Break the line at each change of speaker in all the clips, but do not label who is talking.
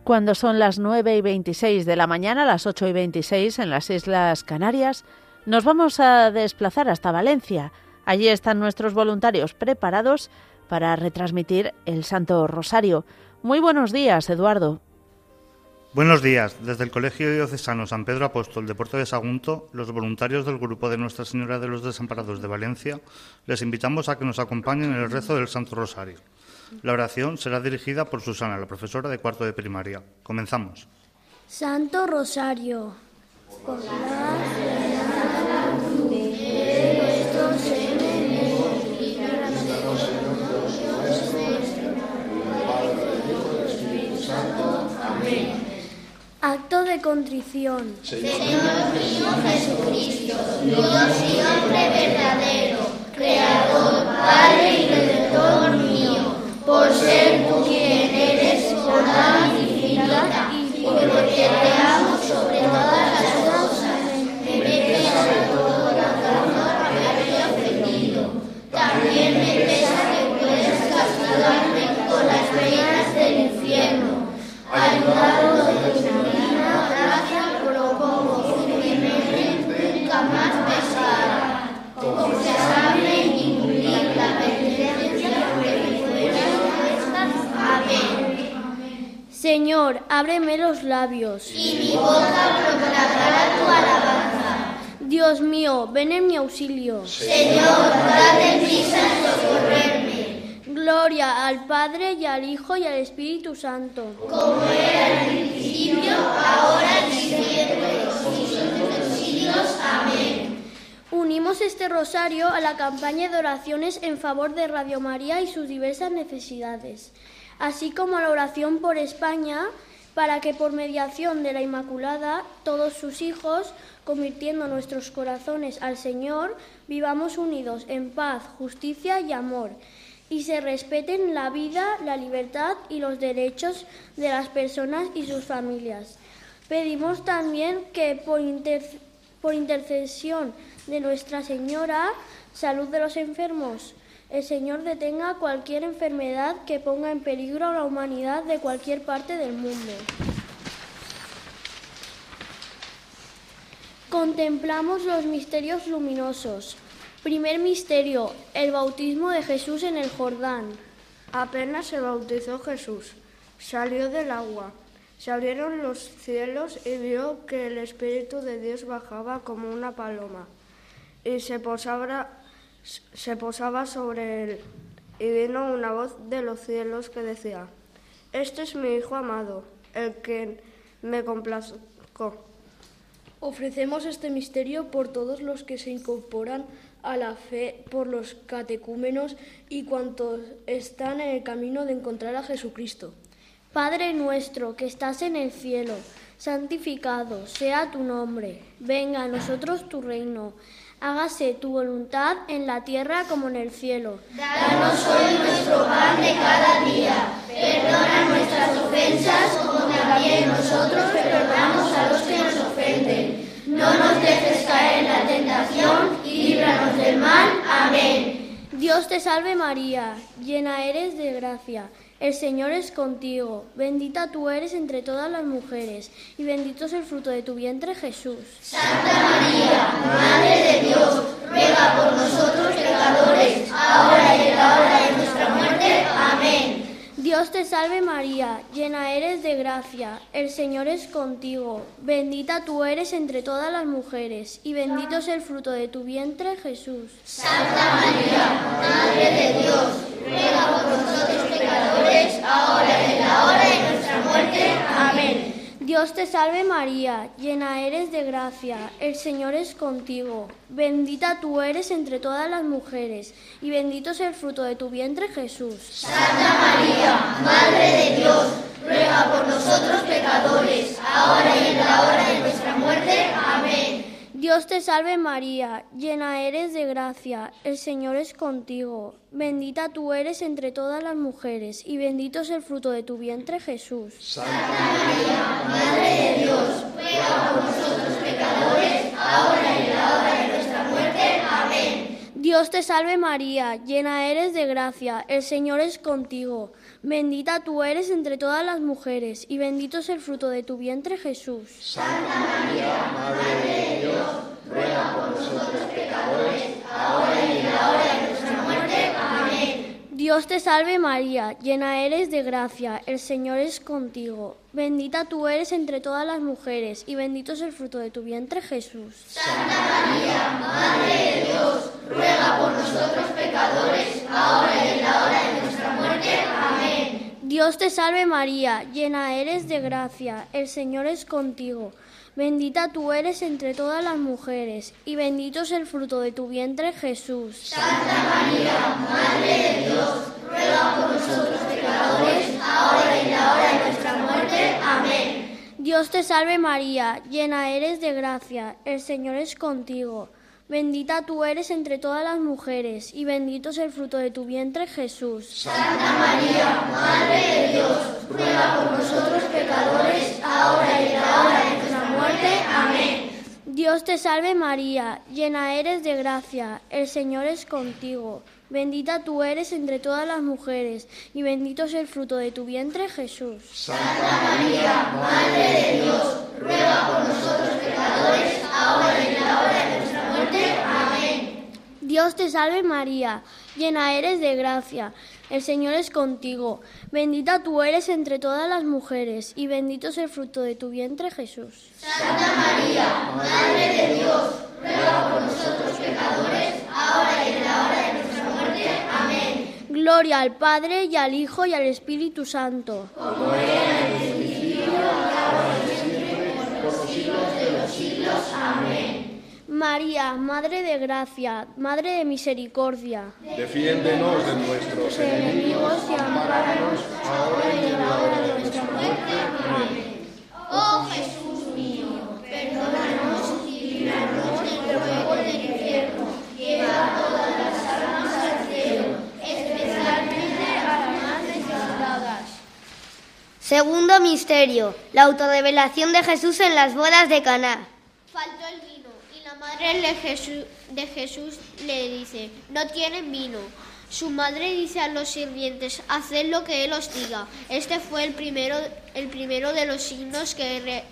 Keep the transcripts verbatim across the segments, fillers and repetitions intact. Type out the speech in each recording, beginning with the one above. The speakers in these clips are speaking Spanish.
Cuando son las nueve y veintiséis de la mañana, las ocho y veintiséis en las Islas Canarias, nos vamos a desplazar hasta Valencia. Allí están nuestros voluntarios preparados para retransmitir el Santo Rosario. Muy buenos días, Eduardo.
Buenos días. Desde el Colegio Diocesano San Pedro Apóstol de Puerto de Sagunto, los voluntarios del grupo de Nuestra Señora de los Desamparados de Valencia, les invitamos a que nos acompañen en el rezo del Santo Rosario. La oración será dirigida por Susana, la profesora de cuarto de primaria. Comenzamos.
Santo Rosario, por la de nuestros enemigos, líbranos del Espíritu Santo. Amén. Acto de contrición.
Señor mío Jesucristo, Dios y hombre verdadero, Creador, Padre y Redentor mío, por ser tú quien eres, bondad infinita, y porque te amo sobre todas las cosas, me pesa de todo pecado haberte ofendido. También me pesa que puedas castigarme con las penas del infierno. Ayudado de tu divina gracia, propongo firmemente nunca más pesar, confesarme y cumplir la penitencia que Amén.
Señor, ábreme los labios,
y mi boca proclamará tu alabanza.
Dios mío, ven en mi auxilio.
Señor, date prisa en socorrerme.
Gloria al Padre, y al Hijo, y al Espíritu Santo.
Como era en el principio, ahora y siempre, por los siglos de los siglos. Amén.
Unimos este rosario a la campaña de oraciones en favor de Radio María y sus diversas necesidades, así como a la oración por España, para que por mediación de la Inmaculada, todos sus hijos, convirtiendo nuestros corazones al Señor, vivamos unidos en paz, justicia y amor, y se respeten la vida, la libertad y los derechos de las personas y sus familias. Pedimos también que por, inter- por intercesión de Nuestra Señora, salud de los enfermos, el Señor detenga cualquier enfermedad que ponga en peligro a la humanidad de cualquier parte del mundo. Contemplamos los misterios luminosos. Primer misterio, el bautismo de Jesús en el Jordán.
Apenas se bautizó Jesús, salió del agua. Se abrieron los cielos y vio que el Espíritu de Dios bajaba como una paloma y se posaba, se posaba sobre él. Y vino una voz de los cielos que decía: Este es mi Hijo amado, el que me complazco.
Ofrecemos este misterio por todos los que se incorporan a la fe, por los catecúmenos y cuantos están en el camino de encontrar a Jesucristo.
Padre nuestro que estás en el cielo, santificado sea tu nombre. Venga a nosotros tu reino. Hágase tu voluntad en la tierra como en el cielo.
Danos hoy nuestro pan de cada día. Perdona nuestras ofensas como también nosotros perdonamos a los que nos ofenden. No nos dejes caer en la tentación y líbranos del mal. Amén.
Dios te salve María, llena eres de gracia. El Señor es contigo, bendita tú eres entre todas las mujeres, y bendito es el fruto de tu vientre, Jesús.
Santa María, Madre de Dios, ruega por nosotros pecadores, ahora y en la hora de nuestra muerte. Amén.
Dios te salve María, llena eres de gracia, el Señor es contigo, bendita tú eres entre todas las mujeres, y bendito es el fruto de tu vientre, Jesús.
Santa María, Madre de Dios, ruega por nosotros pecadores, ahora y en la hora de nuestra muerte. Amén.
Dios te salve María, llena eres de gracia, el Señor es contigo, bendita tú eres entre todas las mujeres, y bendito es el fruto de tu vientre, Jesús.
Santa María, Madre de Dios, ruega por nosotros pecadores, ahora y en la hora de nuestra muerte. Amén.
Dios te salve María, llena eres de gracia, el Señor es contigo, bendita tú eres entre todas las mujeres, y bendito es el fruto de tu vientre, Jesús.
Santa María, Madre de Dios, ruega por nosotros pecadores, ahora y en la hora de nuestra muerte. Amén.
Dios Dios te salve María, llena eres de gracia, el Señor es contigo. Bendita tú eres entre todas las mujeres, y bendito es el fruto de tu vientre, Jesús.
Santa María, Madre de Dios, ruega por nosotros pecadores, ahora y en la hora de nuestra muerte. Amén.
Dios te salve María, llena eres de gracia, el Señor es contigo. Bendita tú eres entre todas las mujeres, y bendito es el fruto de tu vientre, Jesús.
Santa María, Madre de Dios, ruega por nosotros pecadores, ahora y en la hora de nuestra muerte. Amén.
Dios te salve María, llena eres de gracia, el Señor es contigo. Bendita tú eres entre todas las mujeres, y bendito es el fruto de tu vientre, Jesús.
Santa María, Madre de Dios, ruega por nosotros pecadores, ahora y en la hora de nuestra muerte. Amén.
Dios te salve María, llena eres de gracia, el Señor es contigo. Bendita tú eres entre todas las mujeres, y bendito es el fruto de tu vientre, Jesús.
Santa María, Madre de Dios, ruega por nosotros pecadores, ahora y en la hora de nuestra muerte. Amén.
Dios te salve María, llena eres de gracia, el Señor es contigo. Bendita tú eres entre todas las mujeres, y bendito es el fruto de tu vientre, Jesús.
Santa María, Madre de Dios, ruega por nosotros pecadores, ahora y en la hora de nuestra muerte. Amén.
Dios te salve María, llena eres de gracia, el Señor es contigo. Bendita tú eres entre todas las mujeres, y bendito es el fruto de tu vientre, Jesús.
Santa María, Madre de Dios, ruega por nosotros pecadores, ahora y en la hora de nuestra muerte. Amén.
Gloria al Padre, y al Hijo, y al Espíritu Santo.
Como era en el principio, ahora y siempre, por los siglos de los siglos. Amén.
María, Madre de Gracia, Madre de Misericordia,
defiéndenos de nuestros enemigos y ampáranos ahora y en la hora de nuestra muerte. Amén.
Oh Jesús mío, perdónanos y líbranos del fuego del infierno. Lleva todas las almas al cielo, especialmente a las más necesitadas.
Segundo misterio, la autorrevelación de Jesús en las bodas de Caná.
Faltó el vino y la madre de Jesús, de Jesús le dice, no tienen vino. Su madre dice a los sirvientes, haced lo que él os diga. Este fue el primero, el primero de los signos que, re,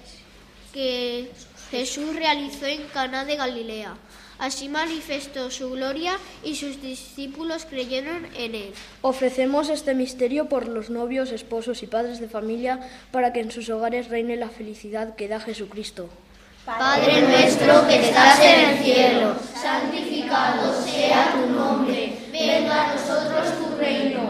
que Jesús realizó en Caná de Galilea. Así manifestó su gloria y sus discípulos creyeron en él.
Ofrecemos este misterio por los novios, esposos y padres de familia para que en sus hogares reine la felicidad que da Jesucristo.
Padre nuestro que estás en el cielo, santificado sea tu nombre. Venga a nosotros tu reino.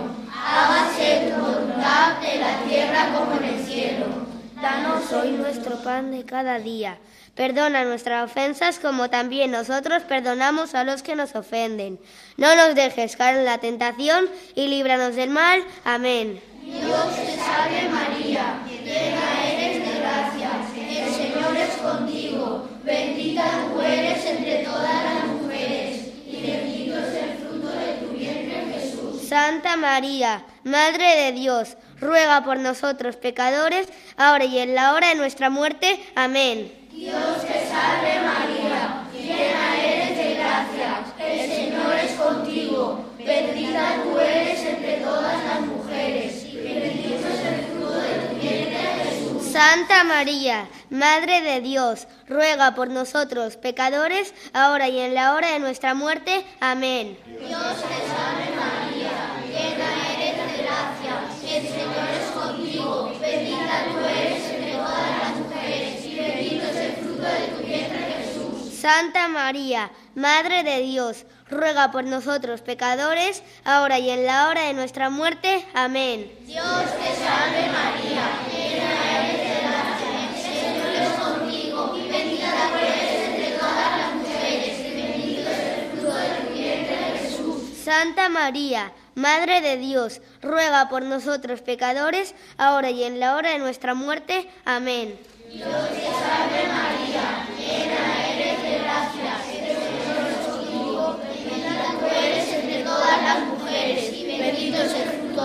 Hágase tu voluntad en la tierra como en el cielo.
Danos hoy nuestro pan de cada día. Perdona nuestras ofensas como también nosotros perdonamos a los que nos ofenden. No nos dejes caer en la tentación y líbranos del mal. Amén.
Dios te salve María, llena eres de gracia, el Señor es contigo. Bendita tú eres entre todas las mujeres, y bendito es el fruto de tu vientre, Jesús.
Santa María, Madre de Dios, ruega por nosotros pecadores, ahora y en la hora de nuestra muerte. Amén.
Dios te salve María, llena eres de gracia, el Señor es contigo. Bendita tú eres entre todas las mujeres, y bendito es el fruto de tu vientre, Jesús.
Santa María, Madre de Dios, ruega por nosotros pecadores, ahora y en la hora de nuestra muerte. Amén.
Dios te salve María, llena eres de gracia, el Señor es contigo. Bendita tú eres entre todas las mujeres, y bendito es el fruto de tu vientre, Jesús.
Santa María, Madre de Dios, ruega por nosotros pecadores, ahora y en la hora de nuestra muerte. Amén.
Dios te salve María, llena eres de gracia, el Señor es contigo, y bendita tú eres entre todas las mujeres, y bendito es el fruto de tu vientre, Jesús.
Santa María, Madre de Dios, ruega por nosotros pecadores, ahora y en la hora de nuestra muerte. Amén.
Dios te salve María, llena eres de gracia, el Señor es contigo, bendita tú eres entre todas las mujeres, y bendito es el fruto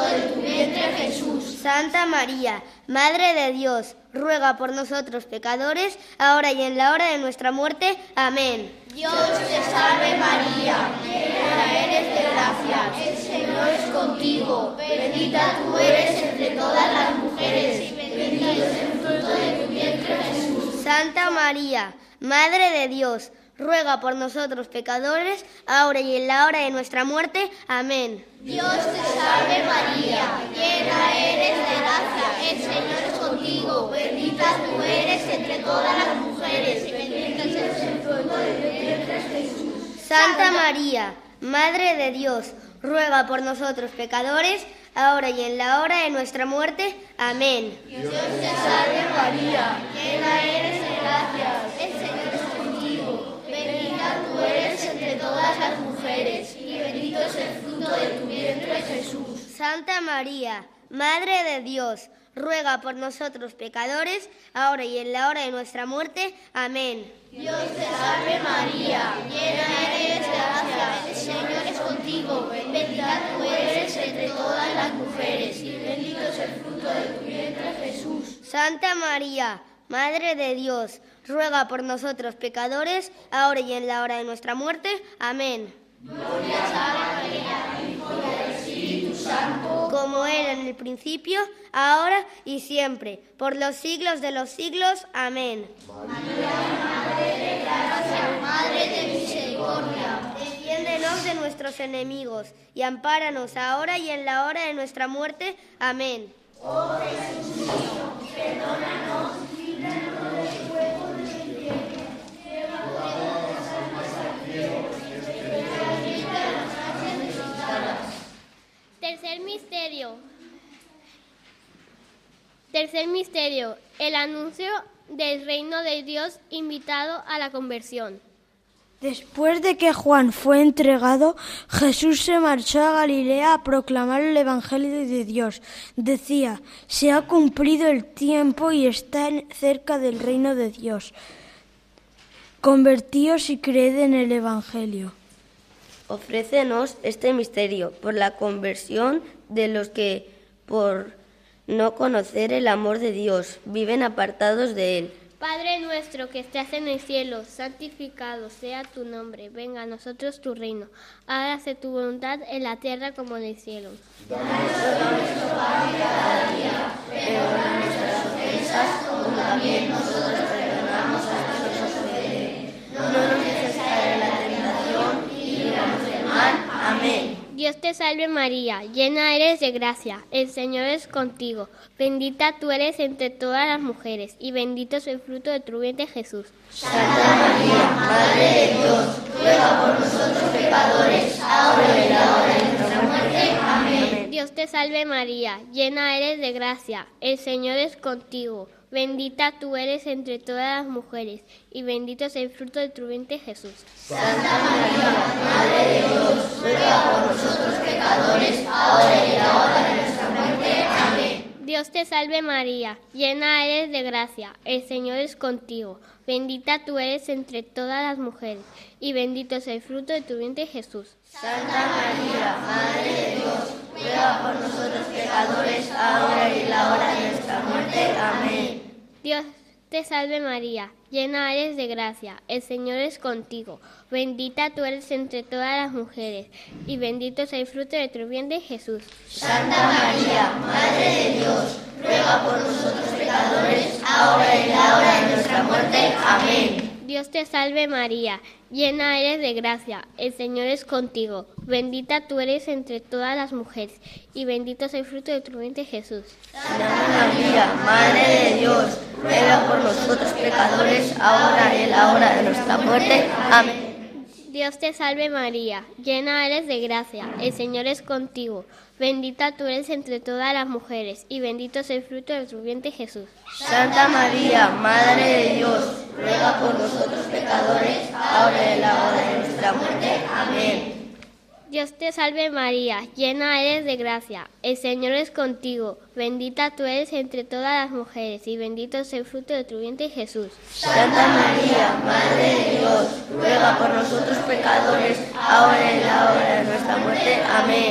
de tu vientre, Jesús.
Santa María, Madre de Dios, ruega por nosotros pecadores, ahora y en la hora de nuestra muerte. Amén.
Dios te salve María, llena eres de gracia, el Señor es contigo, bendita tú eres entre todas las mujeres, y bendito es el fruto de tu vientre, Jesús.
Santa María, Madre de Dios, ruega por nosotros pecadores, ahora y en la hora de nuestra muerte. Amén.
Dios te salve María, llena eres de gracia, el Señor es contigo, bendita tú eres entre todas las mujeres, y bendito es el fruto de tu vientre, Jesús.
Santa María, Madre de Dios, ruega por nosotros pecadores, ahora y en la hora de nuestra muerte. Amén.
Dios te salve María, llena eres de gracia, el Señor es contigo, bendita tú eres entre todas las mujeres, y bendito es el fruto de tu vientre, Jesús.
Santa María, Madre de Dios, ruega por nosotros pecadores, ahora y en la hora de nuestra muerte. Amén.
Dios te salve María, llena eres de gracia, el Señor es contigo, bendita tú eres entre todas las mujeres, y bendito es el fruto de tu vientre, Jesús.
Santa María, Madre de Dios, ruega por nosotros pecadores, ahora y en la hora de nuestra muerte. Amén.
Gloria a María, Hijo del Espíritu Santo,
como era en el principio, ahora y siempre, por los siglos de los siglos. Amén.
María, Madre de gracia, Madre de misericordia,
defiéndenos de nuestros enemigos y ampáranos ahora y en la hora de nuestra muerte. Amén.
Oh Jesús mío, perdónanos, líbranos del fuego del infierno, lleva todas las almas al cielo, especialmente a las más necesitadas.
Tercer misterio. Tercer misterio, el anuncio del reino de Dios invitado a la conversión.
Después de que Juan fue entregado, Jesús se marchó a Galilea a proclamar el Evangelio de Dios. Decía: se ha cumplido el tiempo y está cerca del reino de Dios. Convertíos y creed en el Evangelio.
Ofrécenos este misterio por la conversión de los que, por no conocer el amor de Dios, viven apartados de Él.
Padre nuestro que estás en el cielo, santificado sea tu nombre. Venga a nosotros tu reino. Hágase tu voluntad en la tierra como en el cielo.
Danos hoy nuestro pan de cada día. Perdona nuestras ofensas, como también nosotros perdonamos a los que nos ofenden. No nos dejes caer en la tentación y líbranos del mal. Amén.
Dios te salve María, llena eres de gracia, el Señor es contigo, bendita tú eres entre todas las mujeres, y bendito es el fruto de tu vientre Jesús.
Santa María, Madre de Dios, ruega por nosotros pecadores, ahora y en la hora de nuestra muerte. Amén.
Dios te salve María, llena eres de gracia, el Señor es contigo, bendita tú eres entre todas las mujeres, y bendito es el fruto de tu vientre Jesús.
Santa María, Madre de Dios, ruega por nosotros pecadores, ahora y en la hora de nuestra muerte. Amén.
Dios te salve María, llena eres de gracia, el Señor es contigo, bendita tú eres entre todas las mujeres, y bendito es el fruto de tu vientre Jesús.
Santa María, Madre de Dios, ruega por nosotros pecadores, ahora y en la hora de nuestra muerte. Amén.
Dios te salve María, llena eres de gracia, el Señor es contigo, bendita tú eres entre todas las mujeres, y bendito es el fruto de tu vientre Jesús.
Santa María, Madre de Dios, ruega por nosotros pecadores, ahora y en la hora de nuestra muerte. Amén.
Dios te salve María, llena eres de gracia, el Señor es contigo, bendita tú eres entre todas las mujeres, y bendito es el fruto de tu vientre Jesús.
Santa María, Madre de Dios, ruega por nosotros pecadores, ahora y en la hora de nuestra muerte. Amén.
Dios te salve María, llena eres de gracia, el Señor es contigo, bendita tú eres entre todas las mujeres, y bendito es el fruto de tu vientre Jesús.
Santa María, Madre de Dios, ruega por nosotros pecadores, ahora y en la hora de nuestra muerte. Amén.
Dios te salve María, llena eres de gracia, el Señor es contigo, bendita tú eres entre todas las mujeres, y bendito es el fruto de tu vientre Jesús.
Santa María, Madre de Dios, ruega por nosotros pecadores, ahora y en la hora de nuestra muerte. Amén.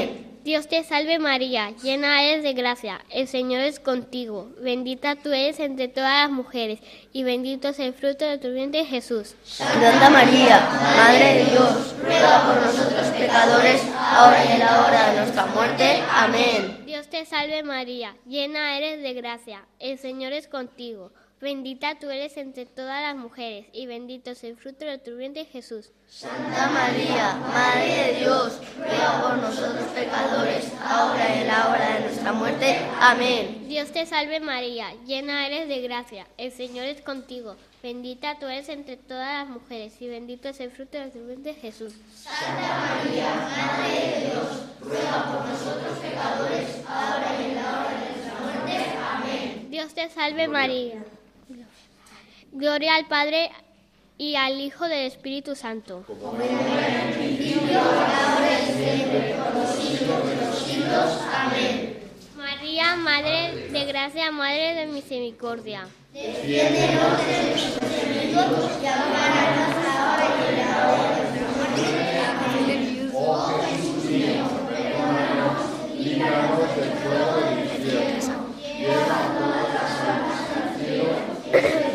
Dios te salve María, llena eres de gracia, el Señor es contigo, bendita tú eres entre todas las mujeres, y bendito es el fruto de tu vientre Jesús.
Santa María, Madre de Dios, ruega por nosotros pecadores, ahora y en la hora de nuestra muerte. Amén.
Dios te salve María, llena eres de gracia, el Señor es contigo. Bendita tú eres entre todas las mujeres, y bendito es el fruto de tu vientre Jesús.
Santa María, Madre de Dios, ruega por nosotros pecadores, ahora y en la hora de nuestra muerte. Amén.
Dios te salve María, llena eres de gracia, el Señor es contigo. Bendita tú eres entre todas las mujeres, y bendito es el fruto de tu vientre Jesús.
Santa María, Madre de Dios, ruega por nosotros pecadores, ahora y en la hora de nuestra muerte. Amén.
Dios te salve María. Gloria al Padre y al Hijo del Espíritu Santo.
Como era en el principio, ahora y siempre, por los siglos de los siglos. Amén.
María, Madre de Gracia, Madre de Misericordia.
Defiéndenos de nuestros enemigos y ampáranos ahora y en la hora de nuestra muerte. Amén. Oh Jesús mío, perdónanos, líbranos del fuego del infierno. Lleva todas las almas al cielo.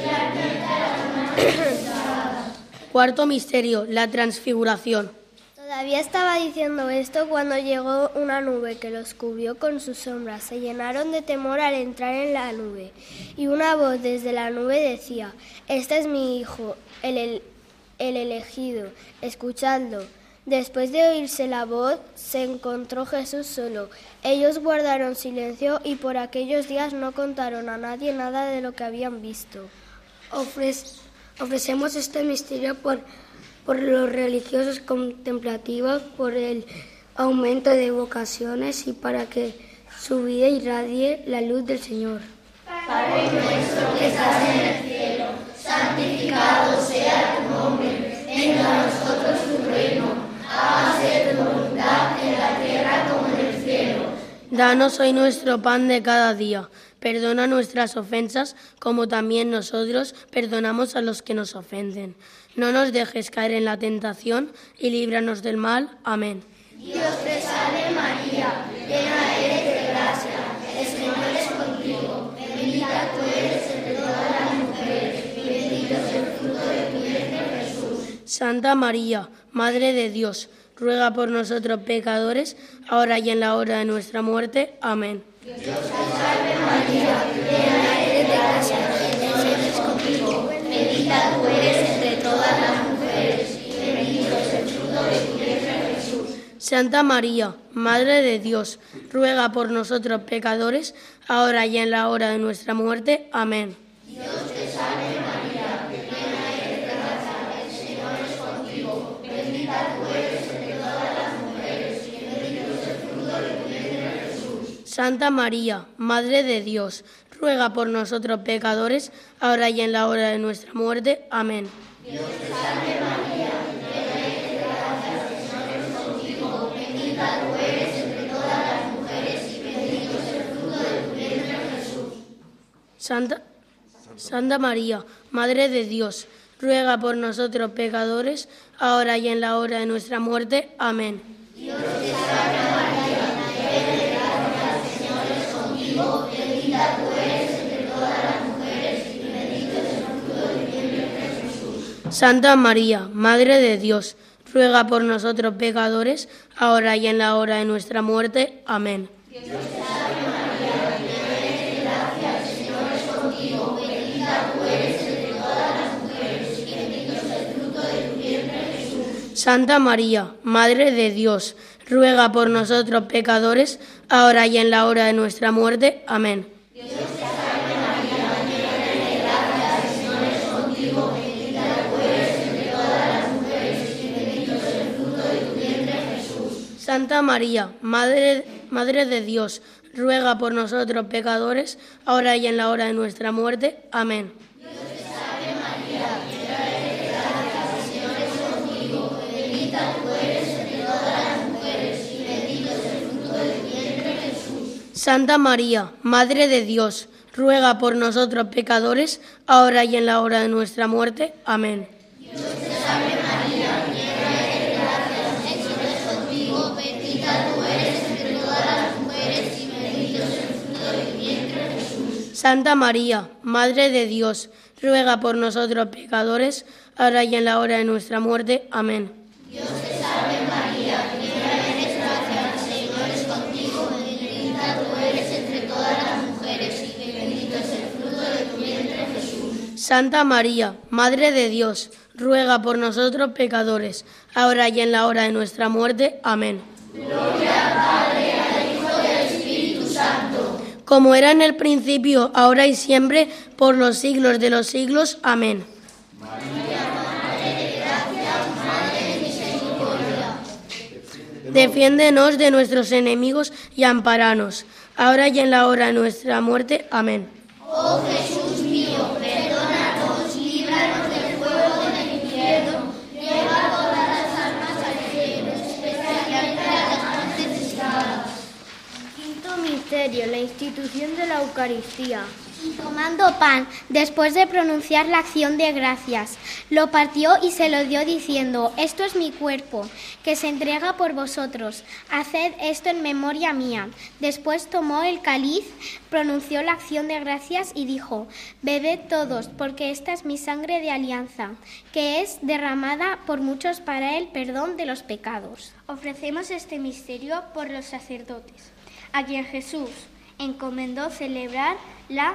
Cuarto misterio, la transfiguración.
Todavía estaba diciendo esto cuando llegó una nube que los cubrió con su sombra. Se llenaron de temor al entrar en la nube. Y una voz desde la nube decía: Este es mi hijo, el, el, el elegido, escuchadlo. Después de oírse la voz, se encontró Jesús solo. Ellos guardaron silencio y por aquellos días no contaron a nadie nada de lo que habían visto.
Ofrece Ofrecemos este misterio por, por los religiosos contemplativos, por el aumento de vocaciones y para que su vida irradie la luz del Señor.
Padre nuestro que estás en el cielo, santificado sea tu nombre. Venga a nosotros tu reino. Hágase tu voluntad en la tierra como en el cielo.
Danos hoy nuestro pan de cada día. Perdona nuestras ofensas, como también nosotros perdonamos a los que nos ofenden. No nos dejes caer en la tentación y líbranos del mal. Amén.
Dios te salve María, llena eres de gracia, el Señor es contigo. Bendita tú eres entre todas las mujeres, y bendito es el fruto de tu vientre Jesús.
Santa María, Madre de Dios, ruega por nosotros pecadores, ahora y en la hora de nuestra muerte. Amén.
Dios te salve María, llena eres de gracia, el Señor es contigo. Bendita tú eres entre todas las mujeres, y bendito es el fruto de tu vientre Jesús.
Santa María, Madre de Dios, ruega por nosotros pecadores, ahora y en la hora de nuestra muerte. Amén.
Dios te salve María, llena eres de gracia, el Señor es contigo. Bendita tú eres entre todas las mujeres, y bendito es el fruto de tu vientre Jesús.
Santa María, Madre de Dios, ruega por nosotros pecadores, ahora y en la hora de nuestra muerte. Amén.
Dios te salve María, llena eres de gracia, el Señor es contigo. Bendita tú eres entre todas las mujeres, y bendito es el fruto de tu vientre Jesús.
Santa, Santa María, Madre de Dios, ruega por nosotros pecadores, ahora y en la hora de nuestra muerte. Amén.
Dios te salve María, llena de gracia, el Señor es contigo. Bendita tú eres entre todas las mujeres, y bendito es el fruto de tu vientre Jesús.
Santa María, Madre de Dios, ruega por nosotros pecadores, ahora y en la hora de nuestra muerte. Amén.
Dios te salve María, llena eres de gracia, el Señor es contigo. Bendita tú eres entre todas las mujeres, y bendito es el fruto de tu vientre Jesús.
Santa María, Madre de Dios, ruega por nosotros pecadores, ahora y en la hora de nuestra muerte. Amén.
Dios te salve María, llena eres de gracia, el Señor es contigo. Bendita tú eres entre todas las mujeres, y bendito es el fruto de tu vientre Jesús.
Santa María, Madre, Madre de Dios, ruega por nosotros pecadores, ahora y en la hora de nuestra muerte. Amén.
Dios te salve María, llena eres de gracia, el Señor es contigo. Bendita tú eres entre todas las mujeres, y bendito es el fruto de tu vientre Jesús.
Santa María, Madre de Dios, ruega por nosotros pecadores, ahora y en la hora de nuestra muerte. Amén.
Dios te salve María, llena eres de gracia, el Señor es contigo. Bendita tú eres entre todas
Santa María, Madre de Dios, ruega por nosotros pecadores, ahora y en la hora de nuestra muerte. Amén.
Dios te salve María, llena eres de gracia, el Señor es contigo, bendita tú eres entre todas las mujeres y bendito es el fruto de tu vientre Jesús.
Santa María, Madre de Dios, ruega por nosotros pecadores, ahora y en la hora de nuestra muerte. Amén.
Gloria al Padre, al Hijo y al Espíritu Santo.
Como era en el principio, ahora y siempre, por los siglos de los siglos. Amén.
María, Madre de gracia, Madre de misericordia.
Defiéndenos de nuestros enemigos y amparanos, ahora y en la hora de nuestra muerte. Amén.
Oh Jesús mío, perdónanos, líbranos del fuego del infierno, lleva todas las almas al cielo, especialmente a las más necesitadas.
Quinto misterio, la institución de la Eucaristía.
Tomando pan, después de pronunciar la acción de gracias, lo partió y se lo dio diciendo: esto es mi cuerpo, que se entrega por vosotros. Haced esto en memoria mía. Después tomó el cáliz, pronunció la acción de gracias y dijo: bebed todos, porque esta es mi sangre de alianza, que es derramada por muchos para el perdón de los pecados.
Ofrecemos este misterio por los sacerdotes, a quien Jesús encomendó celebrar la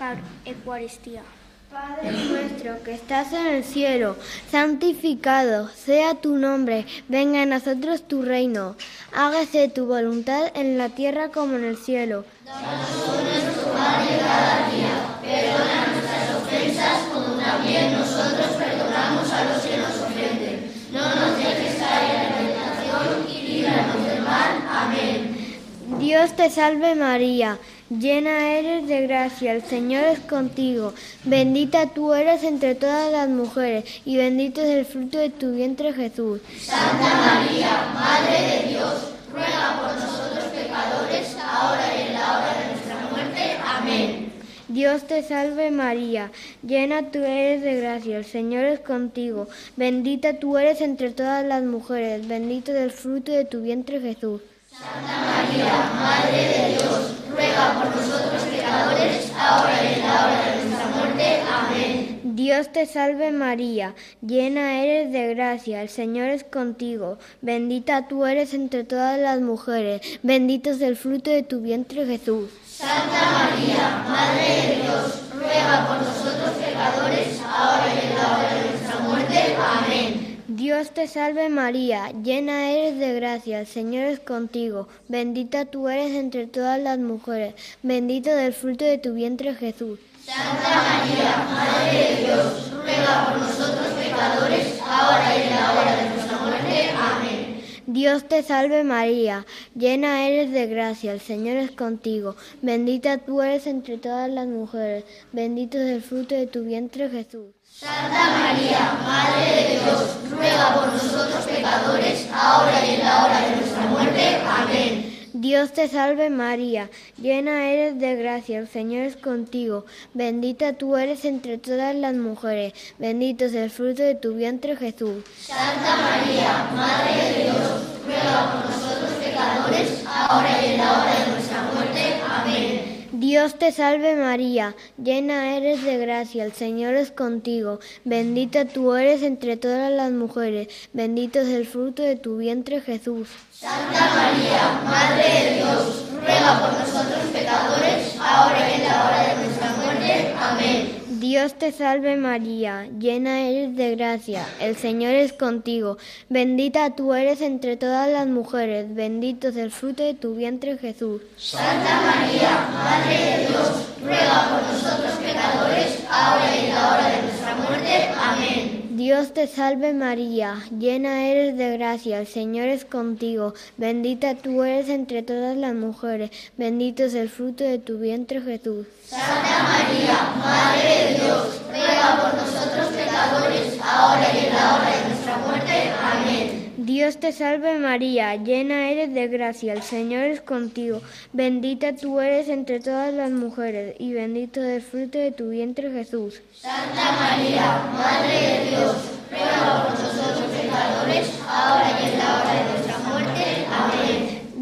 Eucaristía.
Padre nuestro que estás en el cielo, santificado sea tu nombre, venga a nosotros tu reino, hágase tu voluntad en la tierra como en el cielo.
Danos hoy nuestro pan de cada día, perdona nuestras ofensas como también nosotros perdonamos a los que nos ofenden. No nos dejes caer en la tentación y líbranos del mal. Amén.
Dios te salve María, llena eres de gracia, el Señor es contigo, bendita tú eres entre todas las mujeres y bendito es el fruto de tu vientre Jesús.
Santa María, Madre de Dios, ruega por nosotros pecadores, ahora y en la hora de nuestra muerte. Amén.
Dios te salve María, llena tú eres de gracia, el Señor es contigo, bendita tú eres entre todas las mujeres, bendito es el fruto de tu vientre Jesús.
Santa María, Madre de Dios, ruega por nosotros pecadores, ahora y en la hora de nuestra muerte. Amén.
Dios te salve María, llena eres de gracia, el Señor es contigo, bendita tú eres entre todas las mujeres, bendito es el fruto de tu vientre Jesús.
Santa María, Madre de Dios, ruega por nosotros pecadores, ahora y en la hora de nuestra muerte. Amén.
Dios te salve María, llena eres de gracia, el Señor es contigo, bendita tú eres entre todas las mujeres, bendito del fruto de tu vientre Jesús.
Santa María, Madre de Dios, ruega por nosotros pecadores, ahora y en la hora de nuestra muerte. Amén.
Dios te salve María, llena eres de gracia, el Señor es contigo, bendita tú eres entre todas las mujeres, bendito es el fruto de tu vientre Jesús.
Santa María, Madre de Dios, ruega por nosotros pecadores, ahora y en la hora de nuestra muerte. Amén.
Dios te salve María, llena eres de gracia, el Señor es contigo, bendita tú eres entre todas las mujeres, bendito es el fruto de tu vientre Jesús.
Santa María, Madre de Dios, ruega por nosotros pecadores, ahora y en la hora de nuestra muerte. Amén.
Dios te salve María, llena eres de gracia, el Señor es contigo, bendita tú eres entre todas las mujeres, bendito es el fruto de tu vientre Jesús.
Santa María, Madre de Dios, ruega por nosotros pecadores, ahora y en la hora de nuestra muerte. Amén.
Dios te salve María, llena eres de gracia, el Señor es contigo, bendita tú eres entre todas las mujeres, bendito es el fruto de tu vientre Jesús.
Santa María, Madre de Dios, ruega por nosotros pecadores, ahora y en la hora de nuestra muerte. Amén.
Dios te salve María, llena eres de gracia, el Señor es contigo, bendita tú eres entre todas las mujeres, bendito es el fruto de tu vientre Jesús.
Santa María, Madre de Dios, ruega por nosotros pecadores, ahora y en la hora de nuestra muerte. Amén.
Dios te salve María, llena eres de gracia, el Señor es contigo, bendita tú eres entre todas las mujeres, y bendito es el fruto de tu vientre Jesús.
Santa María, Madre de Dios, ruega por nosotros pecadores, ahora y en la hora de nuestra muerte. Amén.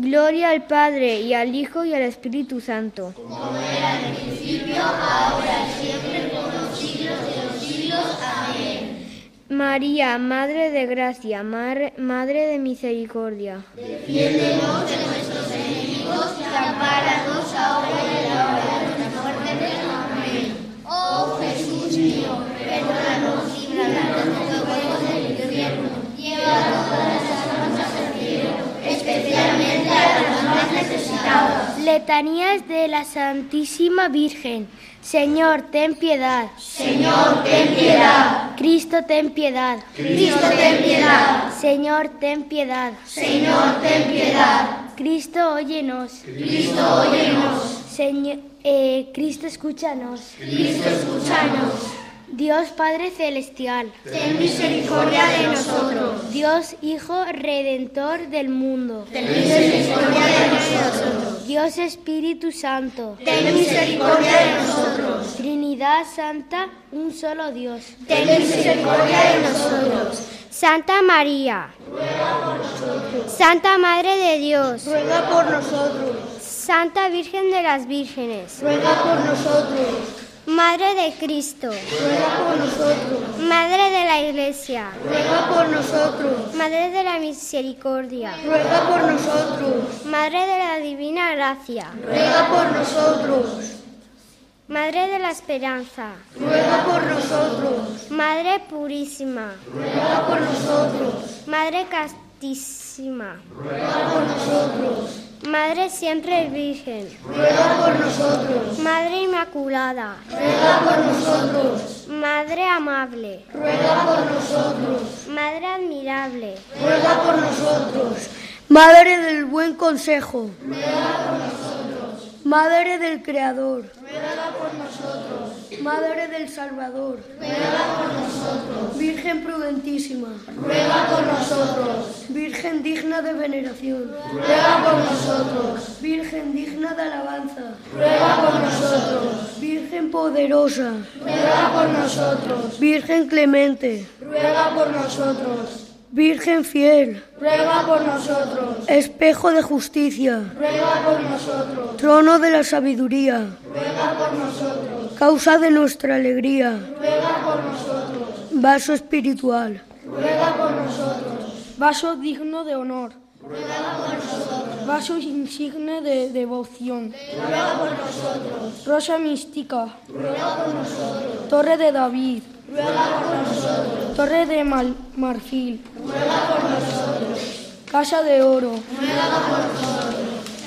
Gloria al Padre, y al Hijo, y al Espíritu Santo.
Como era en el principio, ahora y siempre, por los siglos de los siglos. Amén.
María, Madre de Gracia, Madre, Madre de Misericordia.
Defiéndenos de nuestros enemigos y ampáranos ahora y en la hora de nuestra muerte. Amén. Oh Jesús mío, perdónanos, líbranos de los fuegos del infierno, lleva a todas las almas al cielo, especialmente a las más necesitadas.
Letanías de la Santísima Virgen. Señor, ten piedad.
Señor, ten piedad.
Cristo, ten piedad.
Cristo, ten piedad.
Señor, ten piedad.
Señor, ten piedad.
Cristo, óyenos.
Cristo, óyenos.
Señor, eh, Cristo, escúchanos.
Cristo, escúchanos.
Dios Padre Celestial,
ten misericordia de nosotros.
Dios Hijo Redentor del mundo,
ten misericordia de nosotros.
Dios Espíritu Santo,
ten misericordia de nosotros.
Trinidad Santa, un solo Dios,
ten misericordia de nosotros.
Santa María,
ruega por nosotros.
Santa Madre de Dios,
ruega por nosotros.
Santa Virgen de las Vírgenes,
ruega por nosotros.
Madre de Cristo,
ruega por nosotros.
Madre de la Iglesia,
ruega por nosotros.
Madre de la Misericordia,
ruega por nosotros.
Madre de la Divina Gracia,
ruega por nosotros.
Madre de la Esperanza,
ruega por nosotros.
Madre Purísima,
ruega por nosotros.
Madre Castísima,
ruega por nosotros.
Madre siempre Virgen,
ruega por nosotros.
Madre Inmaculada,
ruega por nosotros.
Madre amable,
ruega por nosotros.
Madre admirable,
ruega por nosotros. Madre del buen consejo,
ruega por nosotros.
Madre del Creador,
ruega por nosotros.
Madre del Salvador,
ruega por nosotros.
Virgen prudentísima,
ruega por nosotros.
Virgen digna de veneración,
ruega por nosotros.
Virgen digna de alabanza,
ruega por nosotros.
Virgen poderosa,
ruega por nosotros.
Virgen clemente,
ruega por nosotros.
Virgen fiel,
ruega por nosotros.
Espejo de justicia,
ruega por nosotros.
Trono de la sabiduría,
ruega por nosotros.
Causa de nuestra alegría,
ruega por nosotros.
Vaso espiritual,
ruega por nosotros.
Vaso digno de honor,
ruega por nosotros.
Vaso insigne de devoción,
ruega por nosotros.
Rosa mística,
ruega por nosotros.
Torre de David,
ruega por nosotros.
Torre de mal marfil,
ruega por nosotros.
Casa de oro,
ruega por nosotros.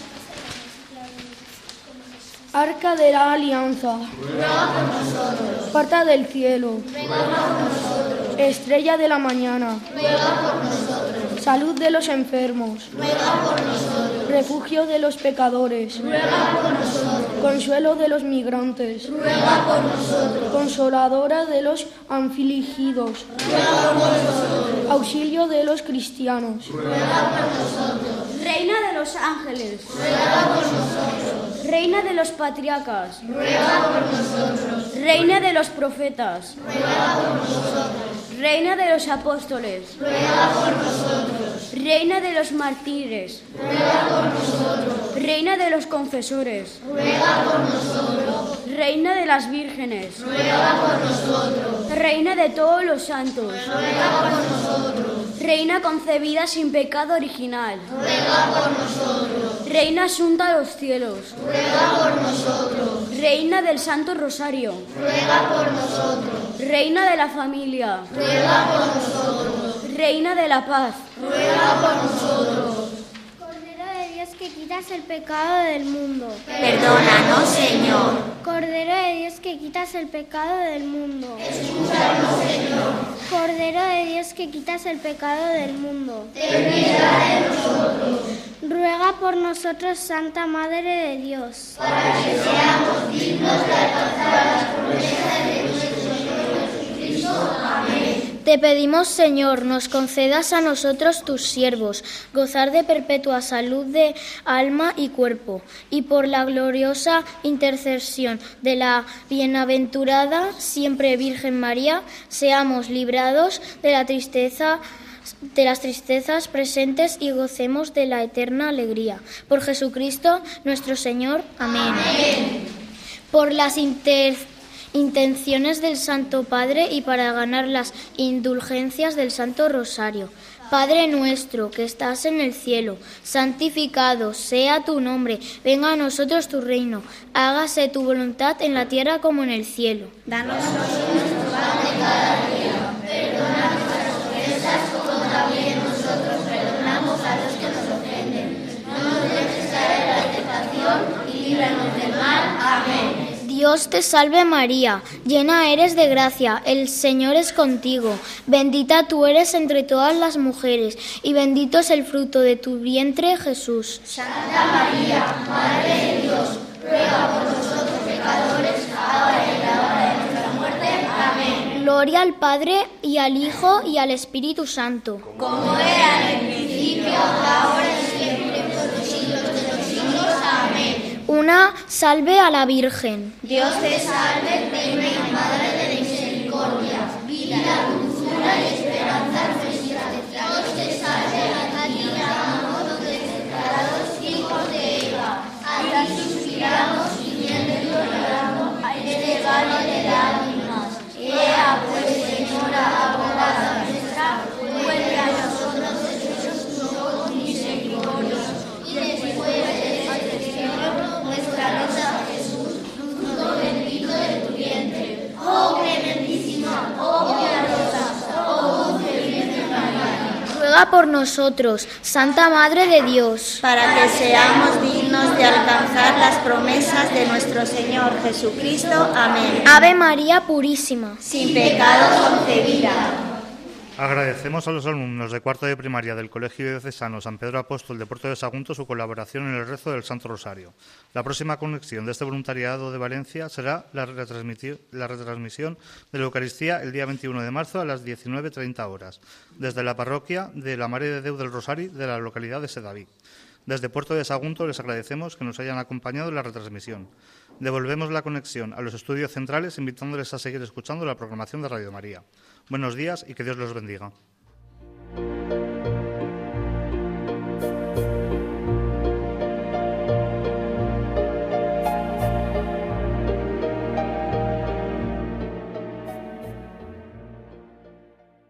Arca de la Alianza,
ruega por nosotros.
Puerta del cielo,
ruega por nosotros.
Estrella de la mañana,
ruega por nosotros.
Salud de los enfermos,
ruega por nosotros.
Refugio de los pecadores,
ruega por nosotros.
Consuelo de los migrantes,
ruega por nosotros.
Consoladora de los afligidos,
ruega por nosotros.
Auxilio de los cristianos,
ruega por nosotros.
Reina de los ángeles,
ruega por nosotros.
Reina de los patriarcas,
ruega por nosotros.
Reina de los profetas,
ruega por nosotros.
Reina de los apóstoles,
ruega por nosotros.
Reina de los mártires,
ruega por nosotros.
Reina de los confesores,
ruega por nosotros.
Reina de las vírgenes,
ruega por nosotros.
Reina de todos los santos,
ruega por nosotros.
Reina concebida sin pecado original,
ruega por nosotros.
Reina asunta a los cielos,
ruega por nosotros.
Reina del Santo Rosario,
ruega por nosotros.
Reina de la familia,
ruega por nosotros.
Reina de la paz,
ruega por nosotros.
Cordero de Dios que quitas el pecado del mundo,
perdónanos, Señor.
Cordero de Dios que quitas el pecado del mundo,
escúchanos, Señor.
Cordero de Dios que quitas el pecado del mundo,
ten piedad de nosotros.
Ruega por nosotros, Santa Madre de Dios,
para que seamos dignos de alcanzar las promesas de nuestro Señor Jesucristo. Amén.
Te pedimos, Señor, nos concedas a nosotros, tus siervos, gozar de perpetua salud de alma y cuerpo, y por la gloriosa intercesión de la bienaventurada siempre Virgen María, seamos librados de la tristeza de las tristezas presentes y gocemos de la eterna alegría. Por Jesucristo nuestro Señor. Amén. Amén. Por las inter intenciones del Santo Padre y para ganar las indulgencias del Santo Rosario. Padre nuestro que estás en el cielo, santificado sea tu nombre, venga a nosotros tu reino, hágase tu voluntad en la tierra como en el cielo.
Danos hoy nuestro pan de cada día, perdona nuestras ofensas como también nosotros perdonamos a los que nos ofenden. No nos dejes caer en la tentación y líbranos del mal. Amén.
Dios te salve María, llena eres de gracia, el Señor es contigo, bendita tú eres entre todas las mujeres, y bendito es el fruto de tu vientre, Jesús.
Santa María, Madre de Dios, ruega por nosotros pecadores, ahora y en la hora de nuestra muerte. Amén.
Gloria al Padre, y al Hijo, y al Espíritu Santo.
Como era en el principio, ahora y siempre, por los siglos de los siglos. Amén.
Una salve a la Virgen.
Dios te salve, Reina y Madre de misericordia, vida, dulzura y esperanza nuestra. Dios te salve, a ti llamamos desesperados hijos de Eva. A ti suspiramos, gimiendo y llorando, a este valle de lágrimas. Ea pues, Señora, abogada nuestra, vuelve a nosotros esos tus ojos misericordiosos, y después de este destierro, nuestra rosa Jesús, fruto bendito de tu vientre. Oh clementísima, oh piadosa, oh dulce Virgen María.
Ruega por nosotros, Santa Madre de Dios,
para que seamos dignos de alcanzar las promesas de nuestro Señor Jesucristo. Amén.
Ave María Purísima,
sin pecado concebida.
Agradecemos a los alumnos de cuarto de primaria del Colegio Diocesano San Pedro Apóstol de Puerto de Sagunto su colaboración en el rezo del Santo Rosario. La próxima conexión de este voluntariado de Valencia será la, la retransmisión de la Eucaristía el día veintiuno de marzo a las diecinueve treinta horas, desde la parroquia de la Mare de Déu del Rosari de la localidad de Sedaví. Desde Puerto de Sagunto les agradecemos que nos hayan acompañado en la retransmisión. Devolvemos la conexión a los estudios centrales invitándoles a seguir escuchando la programación de Radio María. Buenos días y que Dios los bendiga.